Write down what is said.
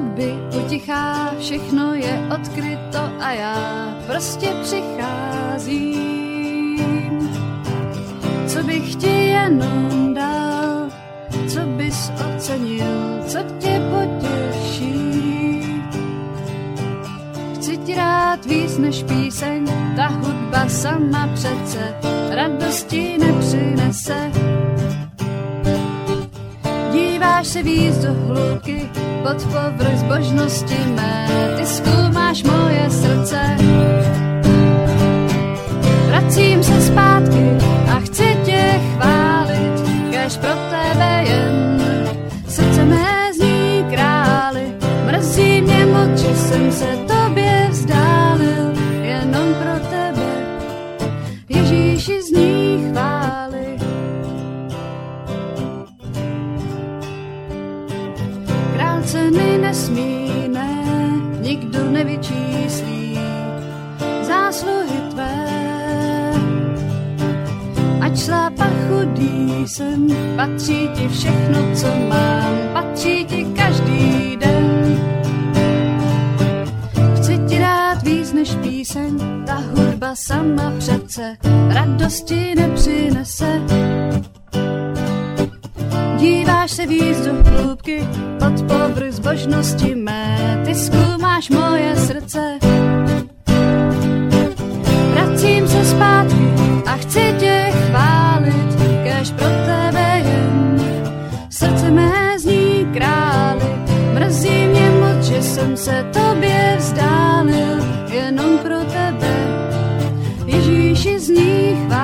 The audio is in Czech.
hudby utichá, všechno je odkryto a já prostě přicházím. Co bych ti jenom dal, co bys ocenil, co tě potěší. Chci ti rád víc než píseň, ta hudba sama přece radosti nepřinese. Díváš se víc do hloubky, pod povrch zbožnosti mé, ty zkoumáš moje srdce. Vracím se zpátky a chci tě chválit, kéž pro tebe jen srdce mé zní králi. Mrzí mě moc, že jsem se tobě vzdálil, jenom pro tebe, Ježíši, zní chvály. Ceny nesmíme, nikdo nevyčíslí zásluhy tvé. Ať šlápa chudý jsem, patří ti všechno, co mám, patří ti každý den. Chci ti dát víc než píseň, ta hudba sama přece radosti nepřinese. Díváš se víc do hloubky, pod povrch zbožnosti mé, ty zkoumáš moje srdce. Vracím se zpátky a chci tě chválit, kéž pro tebe jen srdce mé zní králi. Mrzí mě moc, že jsem se tobě vzdálil, jenom pro tebe, Ježíši, zní chvály.